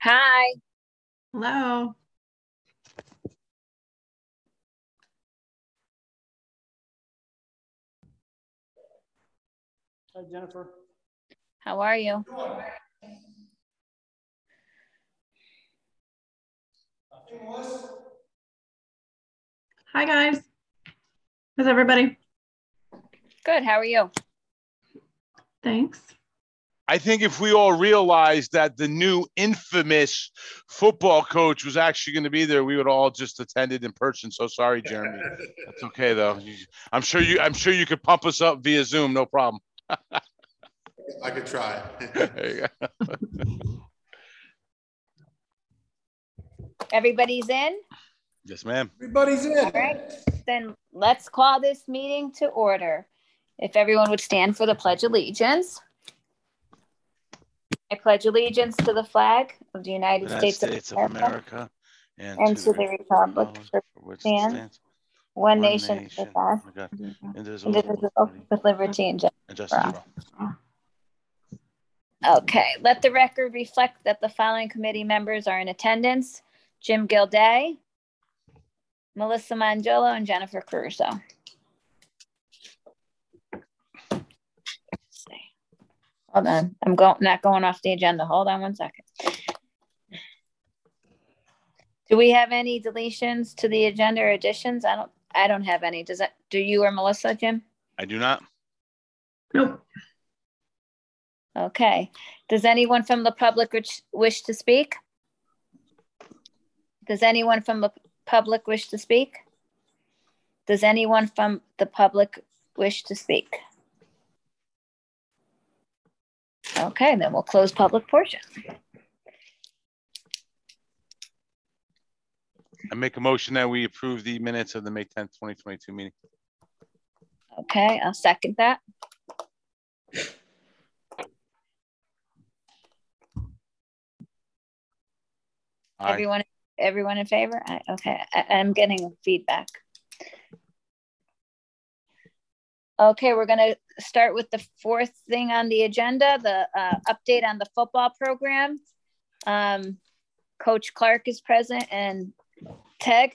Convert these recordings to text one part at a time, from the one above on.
Hi. Hello. Hi, Jennifer. How are you? Hi, guys. How's everybody? Good. How are you? Thanks. I think if we all realized that the new infamous football coach was actually going to be there, we would all just attended in person. So sorry, Jeremy. That's okay though. I'm sure you could pump us up via Zoom, no problem. I could try. There you go. Everybody's in? Yes, ma'am. Everybody's in. All right. Then let's call this meeting to order. If everyone would stand for the Pledge of Allegiance. I pledge allegiance to the flag of the United States of America and to the republic for which it stands, one nation under God, indivisible, with liberty and justice for all. Okay, let the record reflect that the following committee members are in attendance: Jim Gilday, Melissa Mangiolo, and Jennifer Caruso. Hold on, I'm not going off the agenda. Hold on one second. Do we have any deletions to the agenda or additions? I don't have any. Do you or Melissa, Jim? I do not. Nope. Okay. Does anyone from the public wish to speak? Does anyone from the public wish to speak? Does anyone from the public wish to speak? Okay, then we'll close public portion. I make a motion that we approve the minutes of the May 10th, 2022 meeting. Okay, I'll second that. Aye. Everyone in favor? Okay, I'm getting feedback. Okay, we're going to start with the fourth thing on the agenda, the update on the football program. Coach Clark is present, and Teg.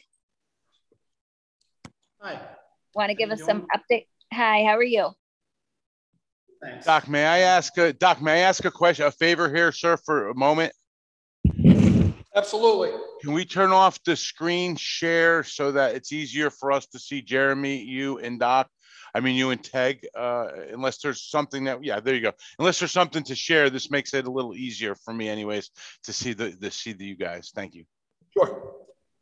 Hi. Want to give us some update? Hi, how are you? Thanks. Doc, may I ask a question, a favor here, sir, for a moment? Absolutely. Can we turn off the screen share so that it's easier for us to see Jeremy, you and Doc? I mean, you and Teg, unless there's something that, yeah, there you go. Unless there's something to share, this makes it a little easier for me anyways, to see you guys. Thank you. Sure.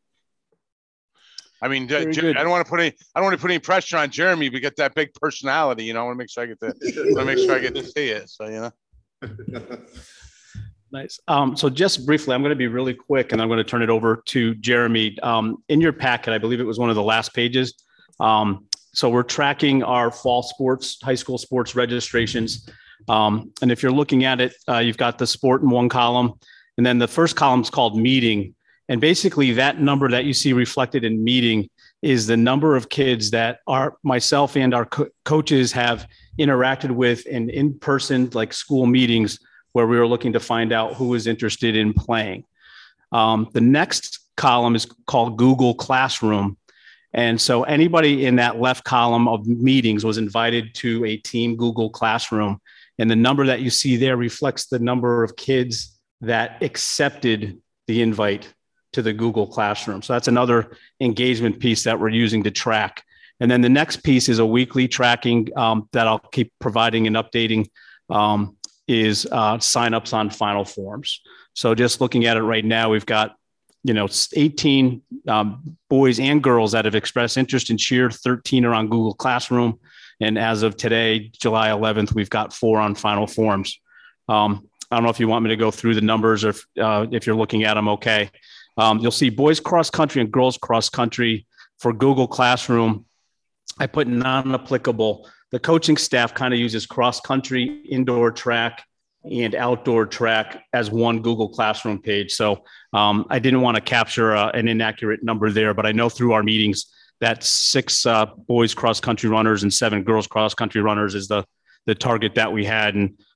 I mean, I don't want to put any pressure on Jeremy to get that big personality. You know, I want to make sure I get to see it. So, you know. Nice. So just briefly, I'm going to be really quick and I'm going to turn it over to Jeremy. In your packet, I believe it was one of the last pages. So we're tracking our fall sports, high school sports registrations. And if you're looking at it, you've got the sport in one column, and then the first column is called meeting. And basically that number that you see reflected in meeting is the number of kids that myself and our coaches have interacted with in person, like school meetings, where we were looking to find out who was interested in playing. The next column is called Google Classroom. And so anybody in that left column of meetings was invited to a team Google Classroom. And the number that you see there reflects the number of kids that accepted the invite to the Google Classroom. So that's another engagement piece that we're using to track. And then the next piece is a weekly tracking that I'll keep providing and updating is signups on Final Forms. So just looking at it right now, we've got 18 boys and girls that have expressed interest in cheer. 13 are on Google Classroom. And as of today, July 11th, we've got 4 on Final Forms. I don't know if you want me to go through the numbers or if you're looking at them okay. You'll see boys cross country and girls cross country for Google Classroom. I put non-applicable. The coaching staff kind of uses cross country, indoor track, and outdoor track as one Google Classroom page. So I didn't want to capture an inaccurate number there, but I know through our meetings that 6 boys cross country runners and 7 girls cross country runners is the target that we had. And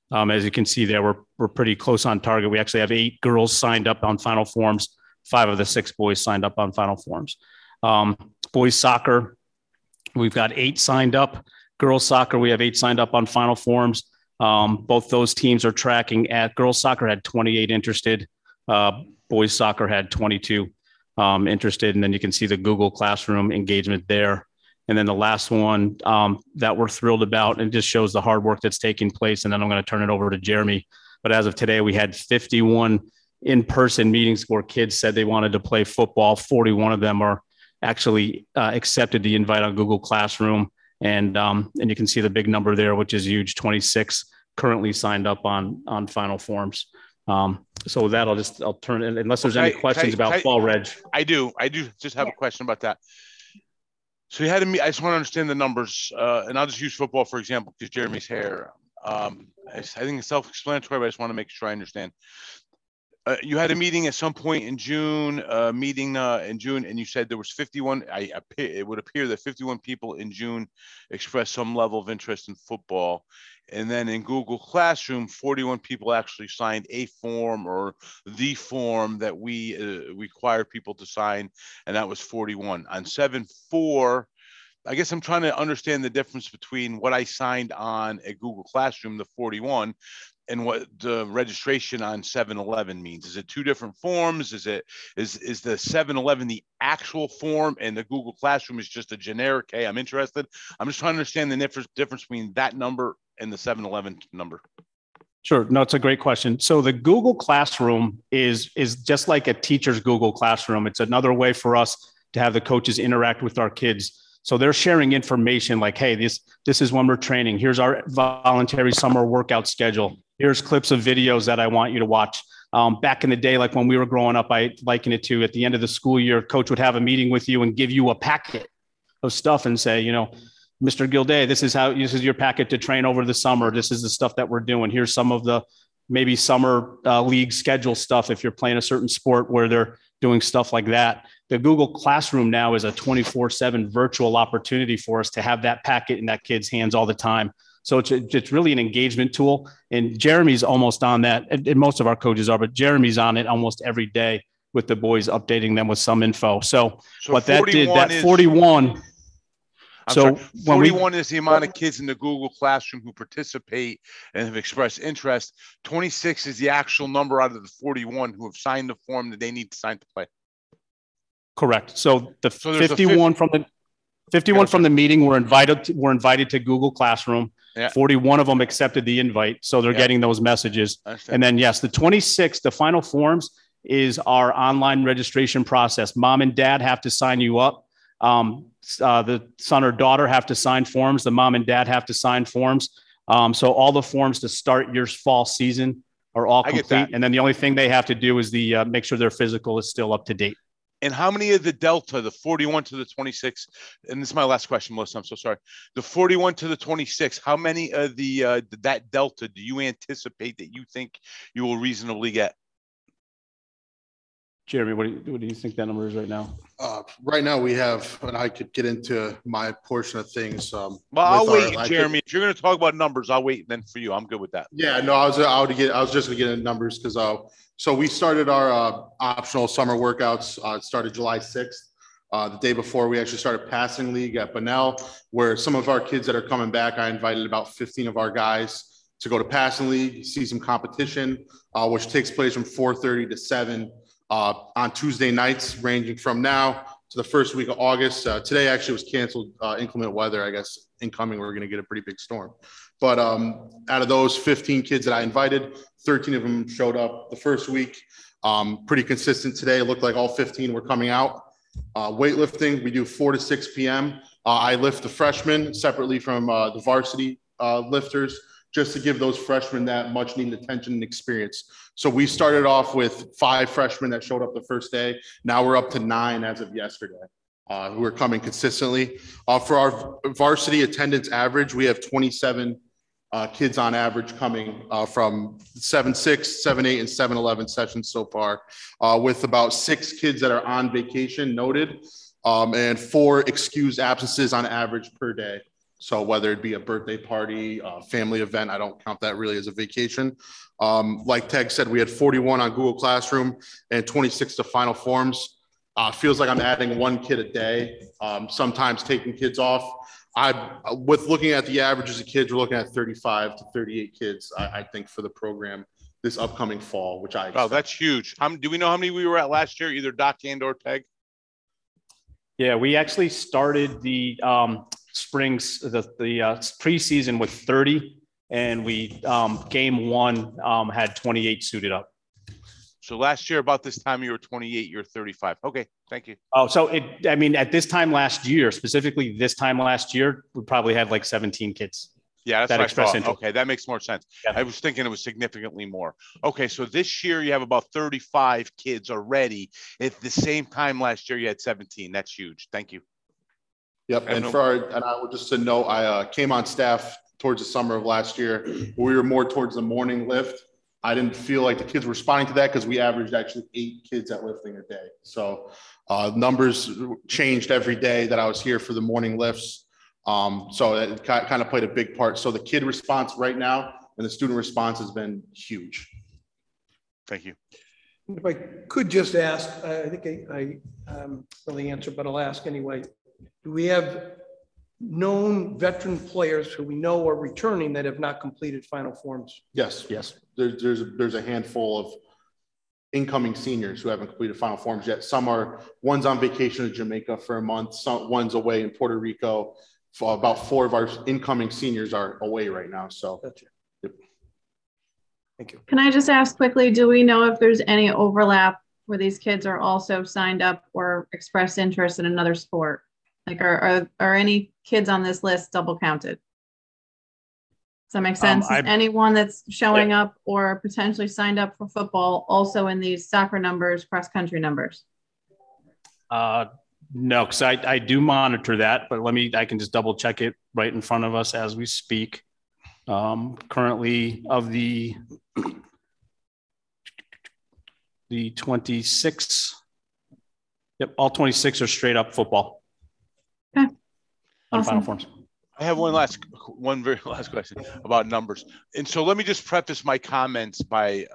As you can see there, we're pretty close on target. We actually have 8 girls signed up on Final Forms. 5 of the 6 boys signed up on Final Forms. Boys soccer, we've got 8 signed up. Girls soccer, we have 8 signed up on Final Forms. Both those teams are tracking at girls soccer had 28 interested. Boys soccer had 22 interested. And then you can see the Google Classroom engagement there. And then the last one that we're thrilled about, and just shows the hard work that's taking place. And then I'm going to turn it over to Jeremy. But as of today, we had 51 in-person meetings where kids said they wanted to play football. 41 of them are actually accepted the invite on Google Classroom. And you can see the big number there, which is huge, 26 currently signed up on Final Forms. So with that, I'll turn it, unless there's any questions about Fall Reg. I do just have a question about that. So you had to meet, I just want to understand the numbers, and I'll just use football, for example, because Jeremy's here. I think it's self-explanatory, but I just want to make sure I understand. You had a meeting at some point in June, and you said there was 51. It would appear that 51 people in June expressed some level of interest in football. And then in Google Classroom, 41 people actually signed a form, or the form that we require people to sign, and that was 41. On 7/4, I guess I'm trying to understand the difference between what I signed on at Google Classroom, the 41, and what the registration on 7-Eleven means. Is it 2 different forms? Is the 7-Eleven the actual form, and the Google Classroom is just a generic, hey, I'm interested? I'm just trying to understand the difference between that number and the 7-Eleven number. Sure. No, it's a great question. So the Google Classroom is just like a teacher's Google Classroom. It's another way for us to have the coaches interact with our kids. So they're sharing information like, hey, this is when we're training. Here's our voluntary summer workout schedule. Here's clips of videos that I want you to watch. Back in the day, like when we were growing up, I liken it to, at the end of the school year, coach would have a meeting with you and give you a packet of stuff and say, Mr. Gilday, this is your packet to train over the summer. This is the stuff that we're doing. Here's some of the maybe summer league schedule stuff if you're playing a certain sport where they're doing stuff like that. The Google Classroom now is a 24/7 virtual opportunity for us to have that packet in that kid's hands all the time. So it's really an engagement tool. And Jeremy's almost on that, and most of our coaches are, but Jeremy's on it almost every day with the boys, updating them with some info. So what that did, that 41. So 41 is the amount of kids in the Google Classroom who participate and have expressed interest. 26 is the actual number out of the 41 who have signed the form that they need to sign to play. Correct. So the 51 from the meeting were invited to Google Classroom. Yeah. 41 of them accepted the invite. So they're getting those messages. And then, yes, the 26, the Final Forms is our online registration process. Mom and dad have to sign you up. The son or daughter have to sign forms. The mom and dad have to sign forms. So all the forms to start your fall season are all complete. And then the only thing they have to do is make sure their physical is still up to date. And how many of the delta, the 41 to the 26, and this is my last question, Melissa, I'm so sorry. The 41 to the 26, how many of that delta do you anticipate that you think you will reasonably get? Jeremy, what do you think that number is right now? Right now we have, and I could get into my portion of things. Well, I'll wait, Jeremy. If you're going to talk about numbers, I'll wait then for you. I'm good with that. Yeah, no, I was just going to get into numbers because so we started our optional summer workouts. It started July 6th. The day before, we actually started passing league at Bunnell, where some of our kids that are coming back, I invited about 15 of our guys to go to passing league, see some competition, which takes place from 4:30 to 7 on Tuesday nights, ranging from now to the first week of August. Today actually was canceled, inclement weather, I guess. Incoming, we're going to get a pretty big storm. But out of those 15 kids that I invited, 13 of them showed up the first week. Pretty consistent today. It looked like all 15 were coming out. Weightlifting, we do 4 to 6 p.m. I lift the freshmen separately from the varsity lifters, just to give those freshmen that much needed attention and experience. So we started off with 5 freshmen that showed up the first day. Now we're up to 9 as of yesterday, who are coming consistently. For our varsity attendance average, we have 27 kids on average coming from 7-6, 7-8, and 7-11 sessions so far, with about 6 kids that are on vacation noted, and 4 excused absences on average per day. So whether it be a birthday party, a family event, I don't count that really as a vacation. Like Teg said, we had 41 on Google Classroom and 26 to Final Forms. Feels like I'm adding one kid a day, sometimes taking kids off. With looking at the averages of kids, we're looking at 35 to 38 kids, I think, for the program this upcoming fall, which I expect. Oh, that's huge. Do we know how many we were at last year, either Doc and or Teg? Yeah, we actually started the springs, the preseason with 30, and we game one had 28 suited up. So last year, about this time, you were 28, you're 35. Okay, thank you. Oh, so at this time last year, specifically this time last year, we probably had like 17 kids. Yeah, that's that what express I thought. interest. Okay, that makes more sense. Yeah. I was thinking it was significantly more. Okay, so this year you have about 35 kids already. At the same time last year, you had 17. That's huge. Thank you. Yep, and I would just to note, I came on staff towards the summer of last year. We were more towards the morning lift. I didn't feel like the kids were responding to that because we averaged actually 8 kids at lifting a day. So numbers changed every day that I was here for the morning lifts. So it kind of played a big part. So the kid response right now and the student response has been huge. Thank you. If I could just ask, I think I know the answer, but I'll ask anyway. Do we have known veteran players who we know are returning that have not completed Final Forms? Yes. There's a handful of incoming seniors who haven't completed Final Forms yet. One's on vacation to Jamaica for a month. One's away in Puerto Rico. About 4 of our incoming seniors are away right now. So, gotcha. Yep. Thank you. Can I just ask quickly, do we know if there's any overlap where these kids are also signed up or expressed interest in another sport? Like are any kids on this list double counted? Does that make sense? Is anyone that's showing up or potentially signed up for football also in these soccer numbers, cross country numbers? No, because I do monitor that, but I can just double check it right in front of us as we speak. Currently of the 26, yep, all 26 are straight up football. Okay. On Awesome. Final Forms. I have one very last question about numbers. And so let me just preface my comments by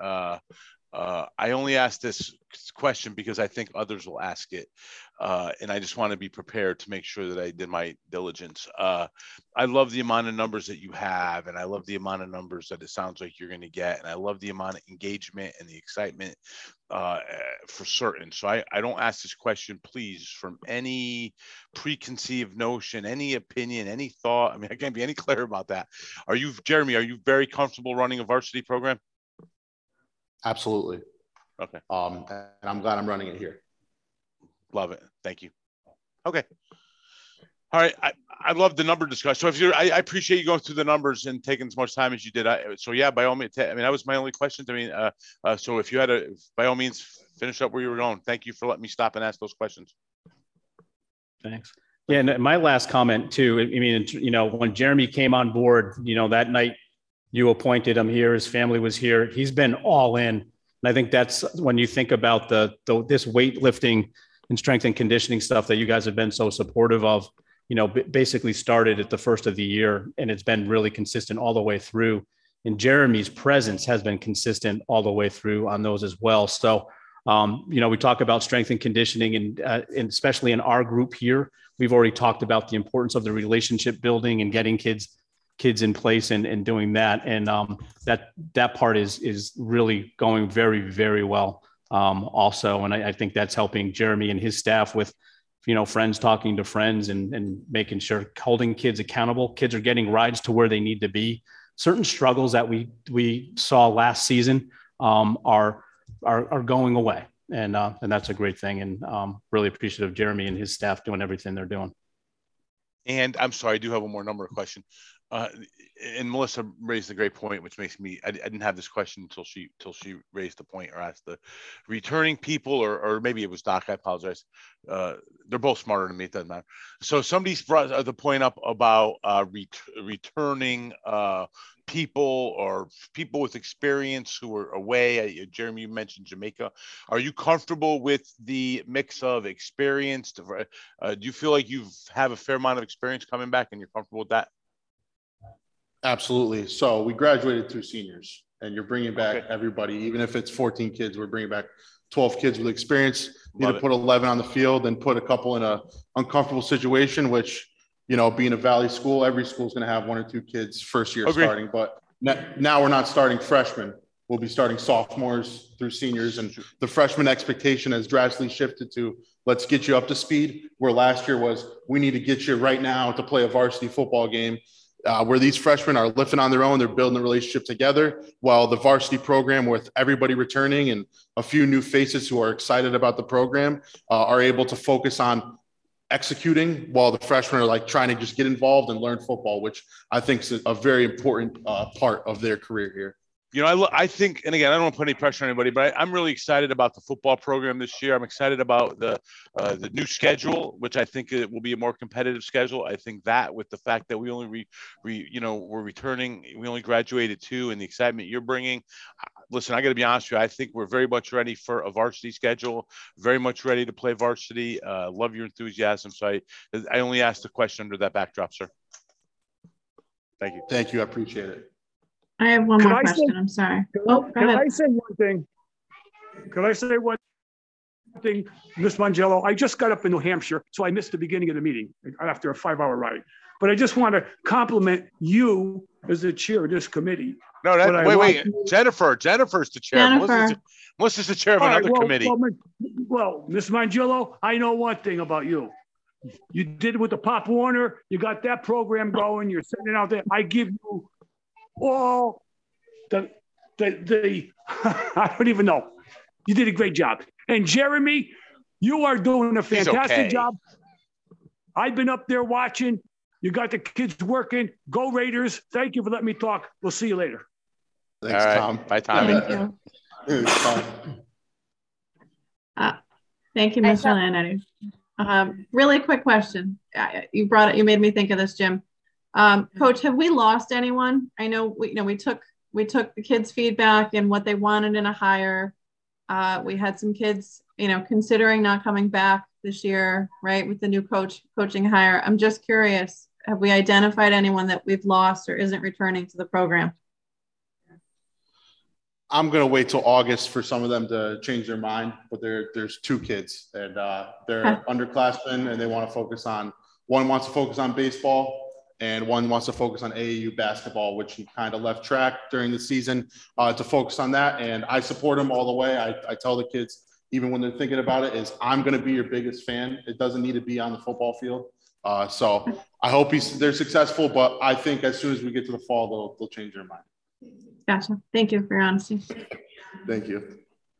I only asked this question because I think others will ask it. And I just want to be prepared to make sure that I did my diligence. I love the amount of numbers that you have, and I love the amount of numbers that it sounds like you're going to get. And I love the amount of engagement and the excitement for certain. So I don't ask this question, please, from any preconceived notion, any opinion, any thought. I mean, I can't be any clearer about that. Jeremy, are you very comfortable running a varsity program? Absolutely. Okay. And I'm glad I'm running it here. Love it. Thank you. Okay. All right. I love the number discussion. So I appreciate you going through the numbers and taking as much time as you did. So yeah, by all means, I mean, that was my only question. I mean, so if you had by all means, finish up where you were going. Thank you for letting me stop and ask those questions. Thanks. Yeah. And my last comment too, I mean, when Jeremy came on board, that night you appointed him here, his family was here. He's been all in. And I think that's when you think about this weightlifting and strength and conditioning stuff that you guys have been so supportive of, basically started at the first of the year, and it's been really consistent all the way through. And Jeremy's presence has been consistent all the way through on those as well. So, we talk about strength and conditioning, and especially in our group here, we've already talked about the importance of the relationship building and getting kids in place and doing that. And that part is really going very, very well also. And I think that's helping Jeremy and his staff with, friends talking to friends and making sure holding kids accountable. Kids are getting rides to where they need to be. Certain struggles that we saw last season are going away. And that's a great thing. And really appreciative of Jeremy and his staff doing everything they're doing. And I'm sorry, I do have one more number question. And Melissa raised a great point, which makes me, I didn't have this question until she raised the point or asked the returning people, or maybe it was Doc, I apologize. They're both smarter than me, it doesn't matter. So somebody's brought the point up about returning people or people with experience who are away. Jeremy, you mentioned Jamaica. Are you comfortable with the mix of experience? Do you feel like you have a fair amount of experience coming back and you're comfortable with that? Absolutely. So we graduated 2 seniors, and you're bringing back everybody, even if it's 14 kids, we're bringing back 12 kids with experience. Need to put 11 on the field and put a couple in a uncomfortable situation, which, you know, being a Valley school, every school is going to have 1 or 2 kids first year starting, but now we're not starting freshmen. We'll be starting sophomores through seniors, and the freshman expectation has drastically shifted to let's get you up to speed, where last year was we need to get you right now to play a varsity football game. Where these freshmen are lifting on their own, they're building a relationship together, while the varsity program, with everybody returning and a few new faces who are excited about the program, are able to focus on executing, while the freshmen are like trying to just get involved and learn football, which I think is a very important part of their career here. You know, I think, and again, I don't want to put any pressure on anybody, but I'm really excited about the football program this year. I'm excited about the new schedule, which I think it will be a more competitive schedule. I think that with the fact that we only we're returning, we only graduated 2, and the excitement you're bringing. Listen, I got to be honest with you. I think we're very much ready for a varsity schedule, very much ready to play varsity. Love your enthusiasm. So I only asked the question under that backdrop, sir. Thank you. Thank you. I appreciate it. I have one more question. I'm sorry. Can I say one thing? Can I say one thing, Ms. Mangello? I just got up in New Hampshire, so I missed the beginning of the meeting after a 5-hour ride. But I just want to compliment you as the chair of this committee. No, wait. Jennifer's the chair. Melissa's the chair of another committee. Well, Ms. Mangello, I know one thing about you. You did it with the Pop Warner. You got that program going. You're sending out there. I give you all the I don't even know. You did a great job. And Jeremy, you are doing a fantastic job. I've been up there watching. You got the kids working. Go Raiders. Thank you for letting me talk. We'll see you later. Thanks, Tom. Bye, Tommy. Thank you. Thank you, Mr. Lannetti. Really quick question. You made me think of this, Jim. Coach, have we lost anyone? I know we took the kids' feedback and what they wanted in a hire. We had some kids, considering not coming back this year, right, with the new coaching hire. I'm just curious, have we identified anyone that we've lost or isn't returning to the program? I'm going to wait till August for some of them to change their mind, but there's 2 kids, and they're underclassmen, and they want to focus on, one wants to focus on baseball, and one wants to focus on AAU basketball, which he kind of left track during the season to focus on that. And I support him all the way. I tell the kids, even when they're thinking about it, is I'm going to be your biggest fan. It doesn't need to be on the football field. So I hope they're successful, but I think as soon as we get to the fall, they'll change their mind. Gotcha. Thank you for your honesty. Thank you.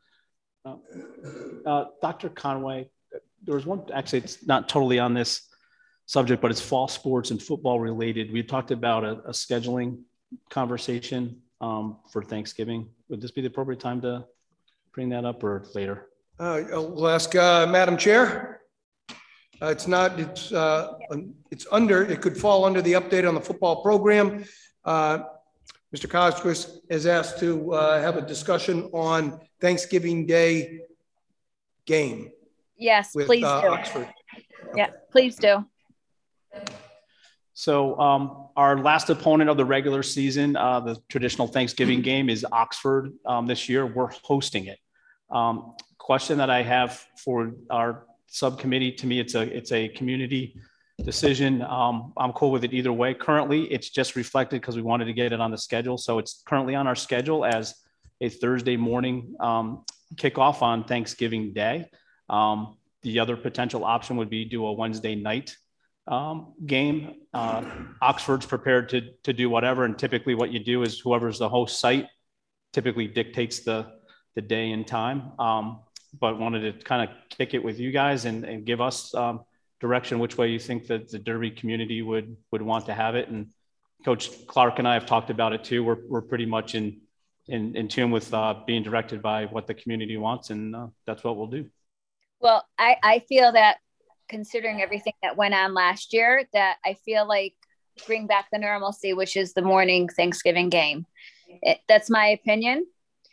Dr. Conway, there was one, actually, it's not totally on this subject, but it's fall sports and football related. We talked about a scheduling conversation for Thanksgiving. Would this be the appropriate time to bring that up or later? We'll ask Madam Chair. It could fall under the update on the football program. Mr. Cosgris is asked to have a discussion on Thanksgiving Day game. Yes, please do. Oxford. Yeah, please do. So our last opponent of the regular season, the traditional Thanksgiving game, is Oxford this year. We're hosting it. Question that I have for our subcommittee, to me, it's a community decision. I'm cool with it either way. Currently, it's just reflected because we wanted to get it on the schedule. So it's currently on our schedule as a Thursday morning kickoff on Thanksgiving Day. The other potential option would be do a Wednesday night game. Oxford's prepared to do whatever. And typically what you do is whoever's the host site typically dictates the day and time. But wanted to kind of kick it with you guys and give us direction which way you think that the Derby community would want to have it. And Coach Clark and I have talked about it too. We're pretty much in tune with being directed by what the community wants, and that's what we'll do. Well, I feel that considering everything that went on last year, that I feel like bring back the normalcy, which is the morning Thanksgiving game. That's my opinion.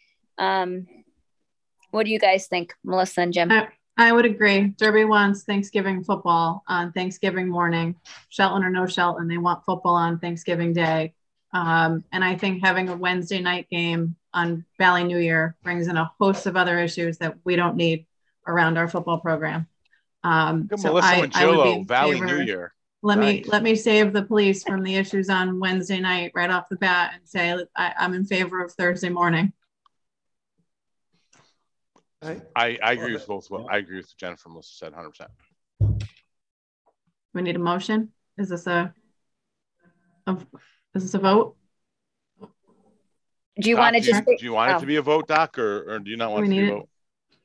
What do you guys think, Melissa and Jim? I would agree. Derby wants Thanksgiving football on Thanksgiving morning. Shelton or no Shelton, they want football on Thanksgiving Day. And I think having a Wednesday night game on Valley New Year brings in a host of other issues that we don't need around our football program. So Melissa Mangiolo, Valley New Year. Let me save the police from the issues on Wednesday night right off the bat and say I'm in favor of Thursday morning. I agree with both. I agree with Jennifer. Melissa said 100%. We need a motion. Is this a vote? Do you want to just? Do you want it to be a vote, Doc, or do you not want it to be a vote?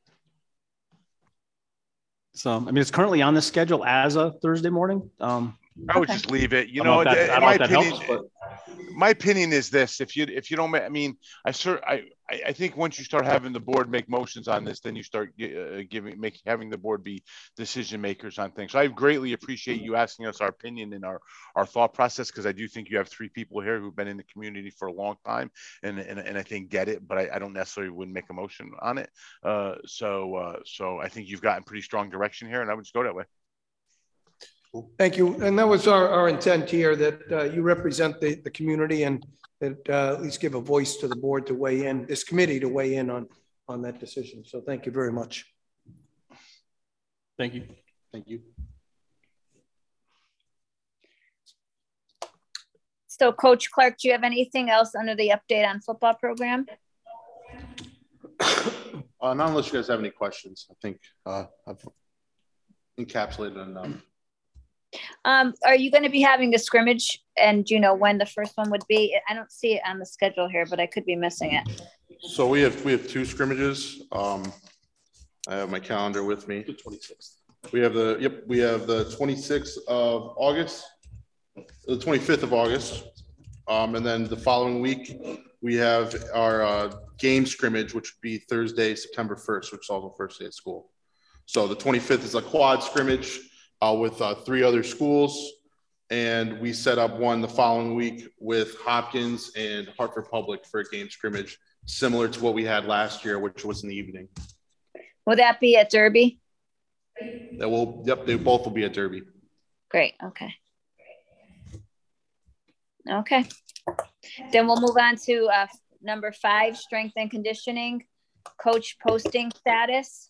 So, I mean, it's currently on the schedule as a Thursday morning. I would just leave it. You know, my opinion is this: if you don't, I mean, I think once you start having the board make motions on this, then you start having the board be decision makers on things. So I greatly appreciate you asking us our opinion and our thought process, because I do think you have three people here who've been in the community for a long time and I think get it, but I don't necessarily wouldn't make a motion on it. So I think you've gotten pretty strong direction here, and I would just go that way. Thank you. And that was our intent here, that you represent the community and that at least give a voice to the board to weigh in, this committee to weigh in on that decision. So thank you very much. Thank you. Thank you. So Coach Clark, do you have anything else under the update on football program? Not unless you guys have any questions. I think I've encapsulated enough. Are you going to be having a scrimmage, and do you know when the first one would be? I don't see it on the schedule here, but I could be missing it. So we have two scrimmages. I have my calendar with me. The 26th. We have the 26th of August, the 25th of August, and then the following week we have our game scrimmage, which would be Thursday, September 1st, which is also the first day of school. So the 25th is a quad scrimmage with three other schools, and we set up one the following week with Hopkins and Hartford Public for a game scrimmage, similar to what we had last year, which was in the evening. Will that be at Derby? They both will be at Derby. Great. Okay. Then we'll move on to number 5, strength and conditioning, coach posting status.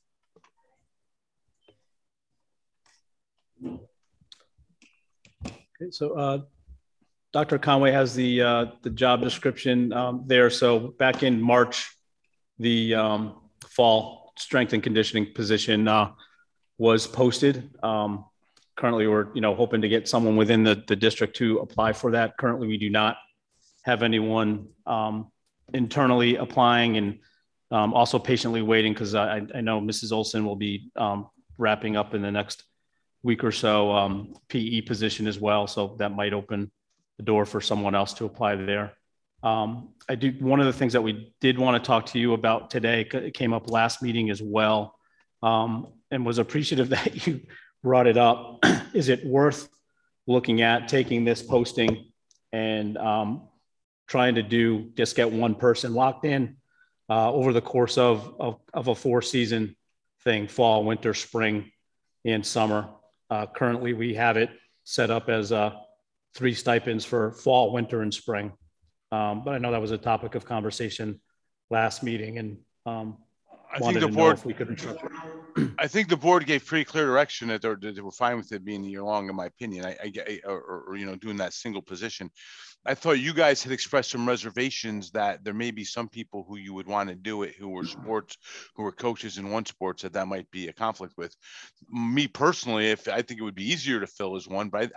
Okay, so Dr. Conway has the job description there. So back in March, the fall strength and conditioning position was posted. Currently, we're hoping to get someone within the district to apply for that. Currently, we do not have anyone internally applying, and also patiently waiting, because I know Mrs. Olson will be wrapping up in the next week or so, PE position as well. So that might open the door for someone else to apply there. One of the things that we did want to talk to you about today, it came up last meeting as well, and was appreciative that you brought it up. Is it worth looking at taking this posting and trying to just get one person locked in over the course of a 4-season thing, fall, winter, spring, and summer? Currently, we have it set up as 3 stipends for fall, winter, and spring. But I know that was a topic of conversation last meeting, and I think the board, if we could interrupt. I think the board gave pretty clear direction that they were fine with it being year long, in my opinion. Or doing that single position. I thought you guys had expressed some reservations that there may be some people who you would want to do it who were coaches in one sports, that might be a conflict with. Me personally, I think it would be easier to fill as one, but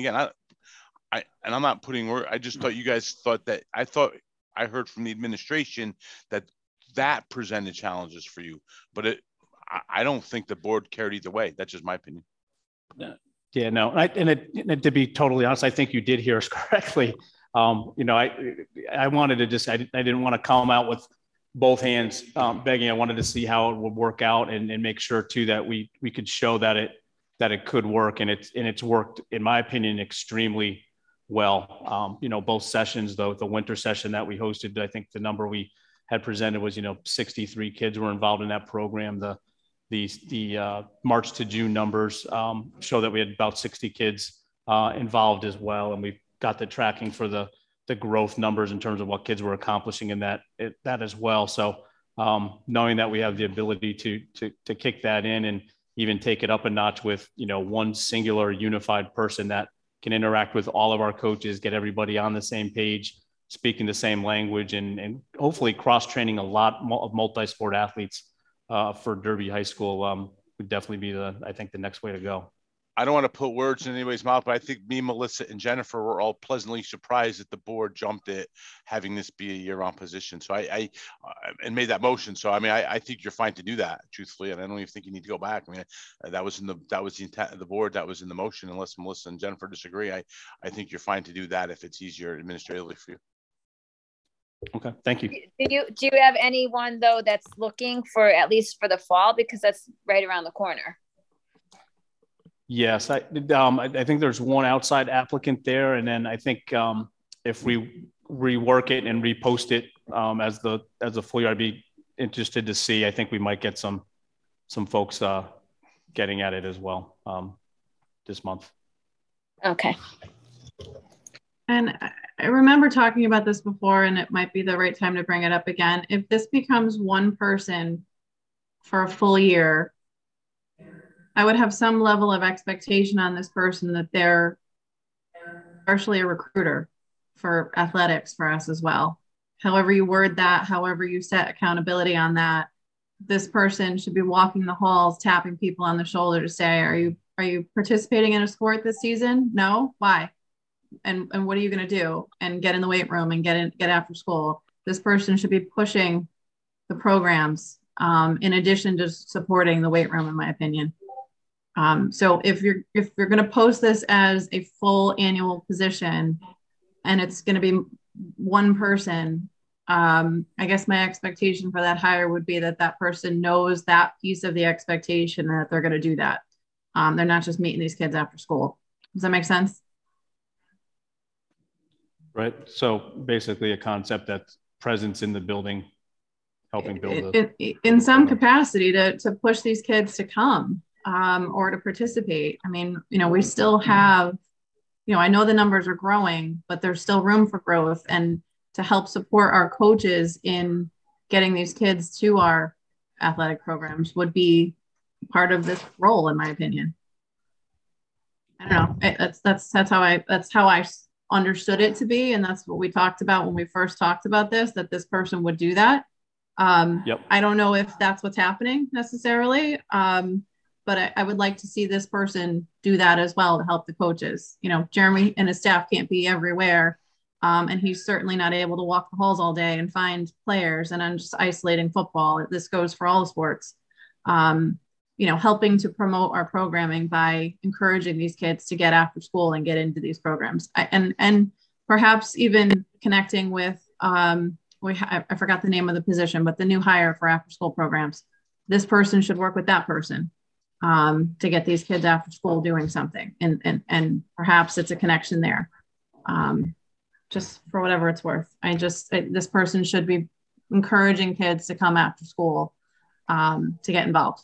I'm not putting word. I just thought you guys thought that. I thought I heard from the administration that presented challenges for you, but I don't think the board cared either way. That's just my opinion. Yeah, no. And to be totally honest, I think you did hear us correctly. I wanted to just, I didn't want to come out with both hands begging. I wanted to see how it would work out and make sure too that we could show that it could work, and it's worked, in my opinion, extremely well. Both sessions, though, the winter session that we hosted, I think the number we had presented was 63 kids were involved in that program. The March to June numbers show that we had about 60 kids involved as well, and we've got the tracking for the growth numbers in terms of what kids were accomplishing in that as well. So knowing that we have the ability to kick that in and even take it up a notch with, one singular unified person that can interact with all of our coaches, get everybody on the same page, speaking the same language, and hopefully cross-training a lot of multi-sport athletes for Derby High School would definitely be I think the next way to go. I don't want to put words in anybody's mouth, but I think me, Melissa, and Jennifer were all pleasantly surprised that the board jumped at having this be a year-round position. So I made that motion. So I think you're fine to do that, truthfully, and I don't even think you need to go back. That was the intent of the board. That was in the motion. Unless Melissa and Jennifer disagree, I think you're fine to do that if it's easier administratively for you. Okay, thank you. Do you have anyone though that's looking for at least for the fall, because that's right around the corner? Yes, I think there's one outside applicant there, and then I think if we rework it and repost it as the full year, I'd be interested to see. I think we might get some folks getting at it as well this month. Okay. And I remember talking about this before, and it might be the right time to bring it up again. If this becomes one person for a full year, I would have some level of expectation on this person that they're partially a recruiter for athletics for us as well. However you word that, however you set accountability on that, this person should be walking the halls, tapping people on the shoulder to say, are you participating in a sport this season? No? Why? And what are you going to do? And get in the weight room and get after school. This person should be pushing the programs in addition to supporting the weight room, in my opinion. So if you're going to post this as a full annual position and it's going to be one person, I guess my expectation for that hire would be that person knows that piece of the expectation that they're going to do that. They're not just meeting these kids after school. Does that make sense? Right. So basically a concept that's presence in the building, helping build in some capacity to push these kids to come. Or to participate. We still have, I know the numbers are growing, but there's still room for growth, and to help support our coaches in getting these kids to our athletic programs would be part of this role, in my opinion. I don't know. That's how I understood it to be. And that's what we talked about when we first talked about this, that this person would do that. Yep. I don't know if that's what's happening necessarily. But I would like to see this person do that as well to help the coaches. Jeremy and his staff can't be everywhere. And he's certainly not able to walk the halls all day and find players. And I'm just isolating football. This goes for all the sports. Helping to promote our programming by encouraging these kids to get after school and get into these programs. And perhaps even connecting with, I forgot the name of the position, but the new hire for after school programs. This person should work with that person. To get these kids after school doing something, and perhaps it's a connection there, just for whatever it's worth. This person should be encouraging kids to come after school to get involved.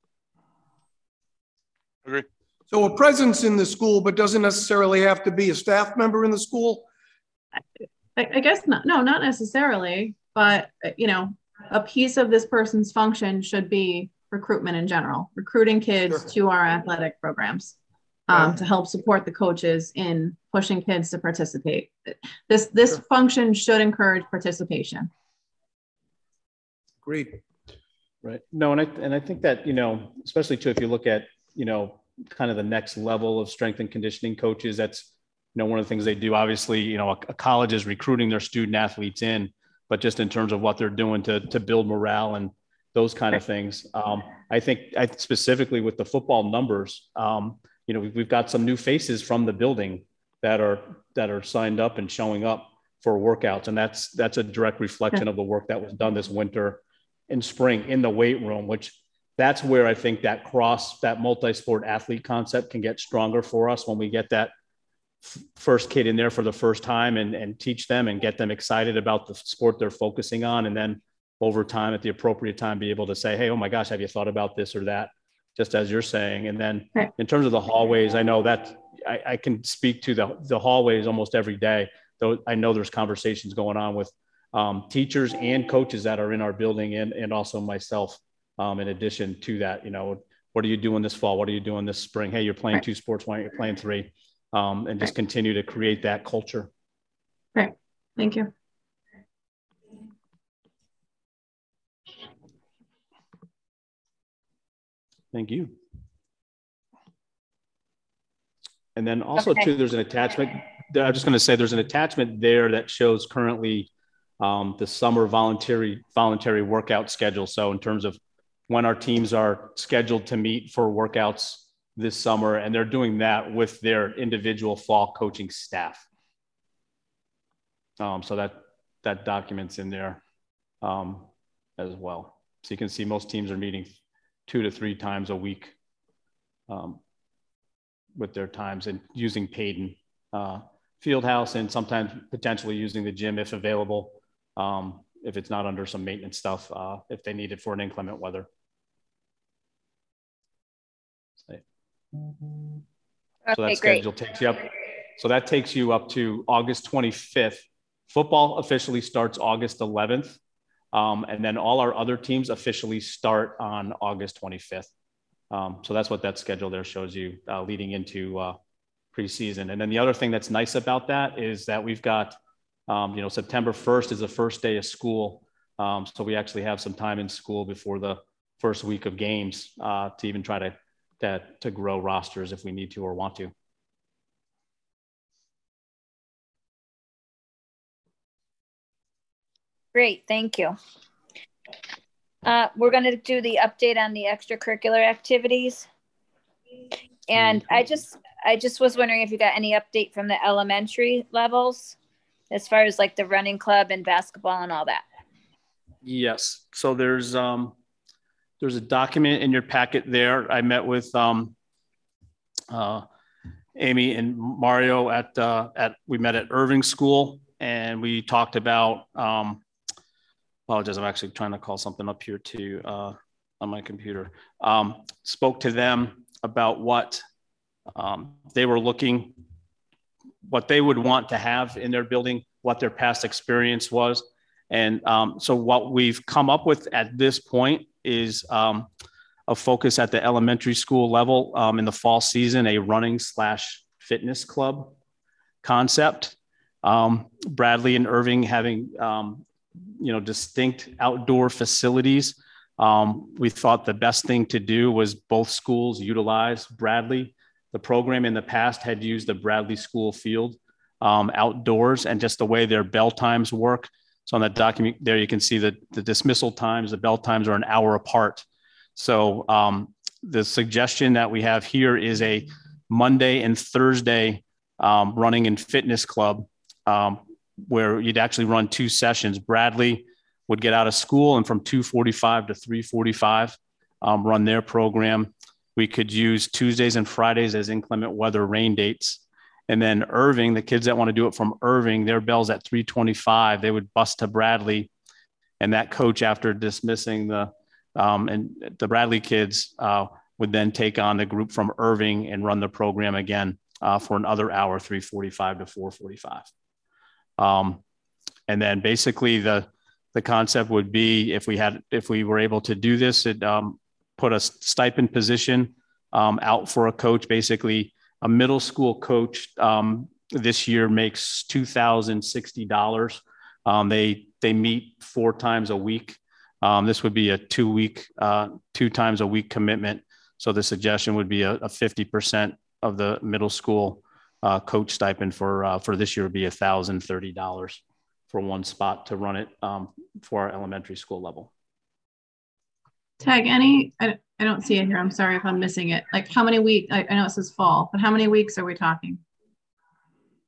Agree. So a presence in the school, but doesn't necessarily have to be a staff member in the school? I guess not. No, not necessarily, but a piece of this person's function should be recruitment in general, recruiting kids to our athletic programs to help support the coaches in pushing kids to participate. This function should encourage participation. Agreed. Right. No, and I think that, especially too, if you look at, kind of the next level of strength and conditioning coaches, that's, one of the things they do, obviously, a college is recruiting their student athletes in, but just in terms of what they're doing to build morale and those kind of things. I think specifically with the football numbers, we've got some new faces from the building that are signed up and showing up for workouts. And that's a direct reflection of the work that was done this winter and spring in the weight room, which that's where I think that multi-sport athlete concept can get stronger for us when we get that first kid in there for the first time and teach them and get them excited about the sport they're focusing on. And then over time, at the appropriate time, be able to say, hey, oh my gosh, have you thought about this or that? Just as you're saying. And then in terms of the hallways, I know that I can speak to the hallways almost every day, though I know there's conversations going on with teachers and coaches that are in our building and also myself. In addition to that, what are you doing this fall? What are you doing this spring? Hey, you're playing 2 sports. Why aren't you playing 3? And just continue to create that culture. Right. Thank you. Thank you. And then also too, there's an attachment. I'm just going to say there's an attachment there that shows currently the summer voluntary workout schedule. So in terms of when our teams are scheduled to meet for workouts this summer, and they're doing that with their individual fall coaching staff. So that document's in there as well. So you can see most teams are meeting 2 to 3 times a week with their times and using Payton Fieldhouse and sometimes potentially using the gym if available, if it's not under some maintenance stuff, if they need it for an inclement weather. So that schedule takes you up. So that takes you up to August 25th. Football officially starts August 11th. And then all our other teams officially start on August 25th. So that's what that schedule there shows you leading into preseason. And then the other thing that's nice about that is that we've got, September 1st is the first day of school. So we actually have some time in school before the first week of games to even try to grow rosters if we need to or want to. Great, thank you. We're going to do the update on the extracurricular activities. And I just was wondering if you got any update from the elementary levels as far as like the running club and basketball and all that. Yes. So there's a document in your packet there. I met with Amy and Mario we met at Irving School, and we talked about apologize, I'm actually trying to call something up here too on my computer. Spoke to them about what they were looking, what they would want to have in their building, what their past experience was. And so what we've come up with at this point is a focus at the elementary school level in the fall season, a running/fitness club concept. Bradley and Irving having distinct outdoor facilities. We thought the best thing to do was both schools utilize Bradley. The program in the past had used the Bradley school field outdoors, and just the way their bell times work. So on that document there, you can see that the dismissal times, the bell times are an hour apart. So the suggestion that we have here is a Monday and Thursday running and fitness club where you'd actually run 2 sessions. Bradley would get out of school and from 2:45 to 3:45 run their program. We could use Tuesdays and Fridays as inclement weather rain dates. And then Irving, the kids that want to do it from Irving, their bell's at 3:25. They would bus to Bradley, and that coach, after dismissing the Bradley kids, would then take on the group from Irving and run the program again for another hour, 3:45 to 4:45. And then basically the concept would be if we were able to do this, it put a stipend position out for a coach. Basically, a middle school coach this year makes $2,060. They meet 4 times a week. This would be a 2 times a week commitment. So the suggestion would be a 50% of the middle school coach stipend for this year would be $1,030 for 1 spot to run it for our elementary school level. Tag, I don't see it here. I'm sorry if I'm missing it. Like how many weeks, I know it says fall, but how many weeks are we talking?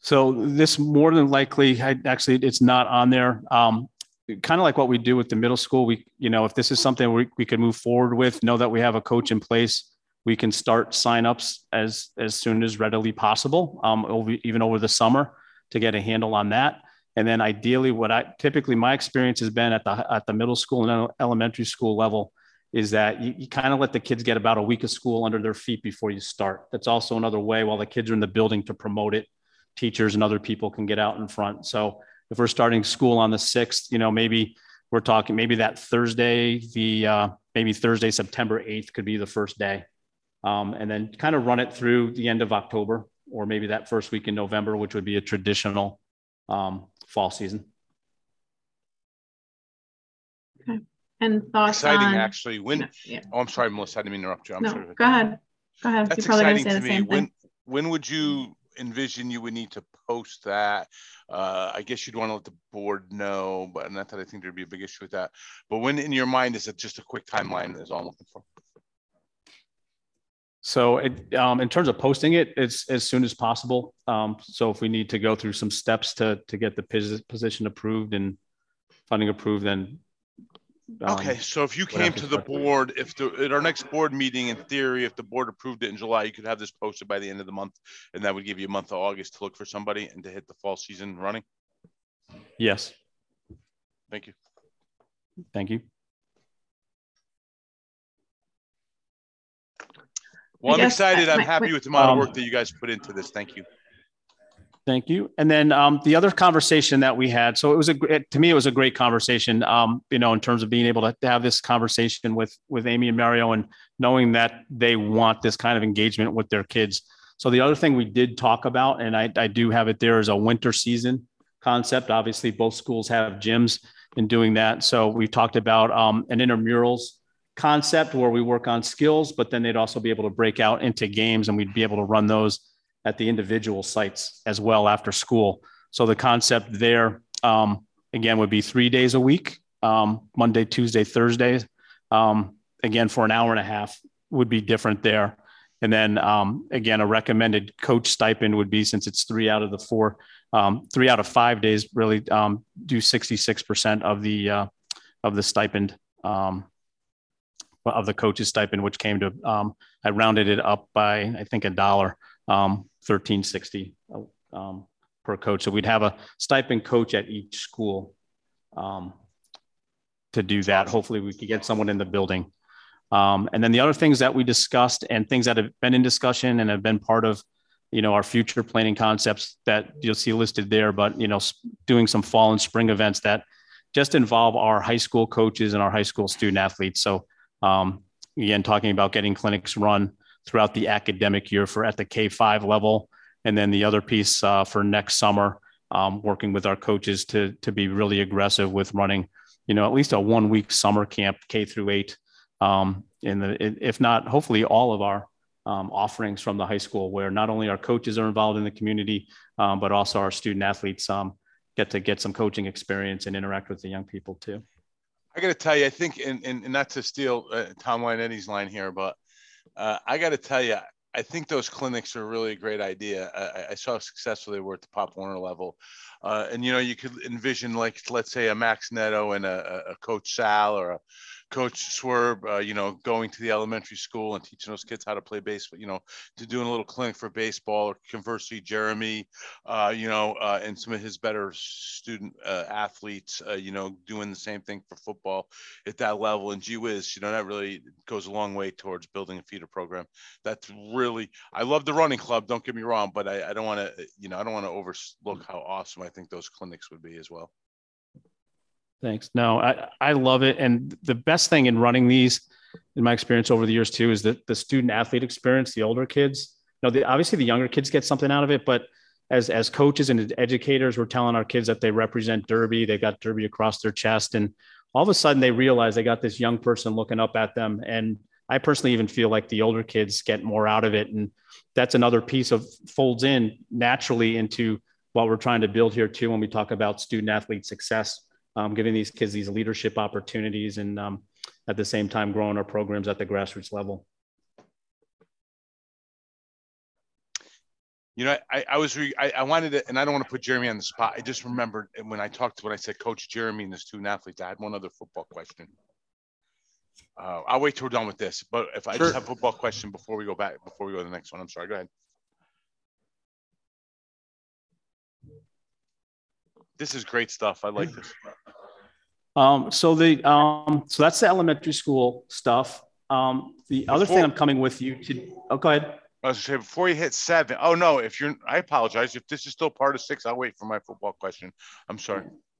So this more than likely, actually, it's not on there. Kind of like what we do with the middle school. We, if this is something we could move forward with, know that we have a coach in place, we can start signups as soon as readily possible, even over the summer to get a handle on that. And then ideally, typically my experience has been at the middle school and elementary school level is that you kind of let the kids get about a week of school under their feet before you start. That's also another way while the kids are in the building to promote it. Teachers and other people can get out in front. So if we're starting school on the 6th, maybe we're talking, maybe that Thursday, maybe Thursday, September 8th could be the first day. And then kind of run it through the end of October, or maybe that first week in November, which would be a traditional fall season. Okay. And thoughts exciting, on, actually. Oh, I'm sorry, Melissa, I didn't mean to interrupt you. No, go ahead. That's exciting to me. When would you envision you would need to post that? I guess you'd want to let the board know, but not that I think there'd be a big issue with that. But when in your mind, is it just a quick timeline is all I'm looking for? So in terms of posting it, it's as soon as possible. So if we need to go through some steps to get the position approved and funding approved, then okay. So if you came to the board, at our next board meeting, in theory, if the board approved it in July, you could have this posted by the end of the month, and that would give you a month of August to look for somebody and to hit the fall season running. Yes. Thank you. Thank you. Well, I'm excited. I'm happy with the amount of work that you guys put into this. Thank you. Thank you. And then the other conversation that we had, so to me, it was a great conversation, in terms of being able to have this conversation with Amy and Mario and knowing that they want this kind of engagement with their kids. So the other thing we did talk about, and I do have it there, is a winter season concept. Obviously, both schools have gyms in doing that. So we talked about an intramurals concept where we work on skills, but then they'd also be able to break out into games and we'd be able to run those at the individual sites as well after school. So the concept there, again, would be 3 days a week, Monday, Tuesday, Thursdays. Again, for an hour and a half would be different there. And then again, a recommended coach stipend would be, since it's 3 out of 5 days, really do 66% of the stipend, of the coach's stipend, which came to, I rounded it up by, I think, $1, $13.60 per coach. So we'd have a stipend coach at each school to do that. Hopefully we could get someone in the building. And then the other things that we discussed and things that have been in discussion and have been part of, our future planning concepts that you'll see listed there, but, doing some fall and spring events that just involve our high school coaches and our high school student athletes. So again, talking about getting clinics run throughout the academic year at the K-5 level. And then the other piece for next summer, working with our coaches to be really aggressive with running, at least a 1 week summer camp, K-8, if not, hopefully all of our offerings from the high school, where not only our coaches are involved in the community, but also our student athletes get some coaching experience and interact with the young people too. I got to tell you, I think, and not to steal Tom Eddie's line here, but I got to tell you, I think those clinics are really a great idea. I saw how successful they were at the Pop Warner level. And, you could envision, like, let's say a Max Netto and a Coach Sal or a Coach Swerve, going to the elementary school and teaching those kids how to play baseball, to doing a little clinic for baseball, or conversely, Jeremy, and some of his better student athletes, doing the same thing for football at that level. And gee whiz, that really goes a long way towards building a feeder program. That's really, I love the running club, don't get me wrong, but I don't want to, I don't want to overlook how awesome I think those clinics would be as well. Thanks. No, I love it. And the best thing in running these, in my experience over the years too, is that the student athlete experience, the older kids, obviously the younger kids get something out of it, but as coaches and educators, we're telling our kids that they represent Derby. They got Derby across their chest. And all of a sudden they realize they got this young person looking up at them. And I personally even feel like the older kids get more out of it. And that's another piece of folds in naturally into what we're trying to build here too, when we talk about student athlete success. Giving these kids these leadership opportunities and at the same time growing our programs at the grassroots level. You know, I wanted to, and I don't want to put Jeremy on the spot. I just remembered when I said Coach Jeremy and the student athletes, I had one other football question. I'll wait till we're done with this, but if I just have a football question before we go to the next one, I'm sorry, go ahead. This is great stuff. I like this. So that's the elementary school stuff. The other thing I'm coming with you to, go ahead. I was going to say, before you hit 7, I apologize. If this is still part of 6, I'll wait for my football question. I'm sorry.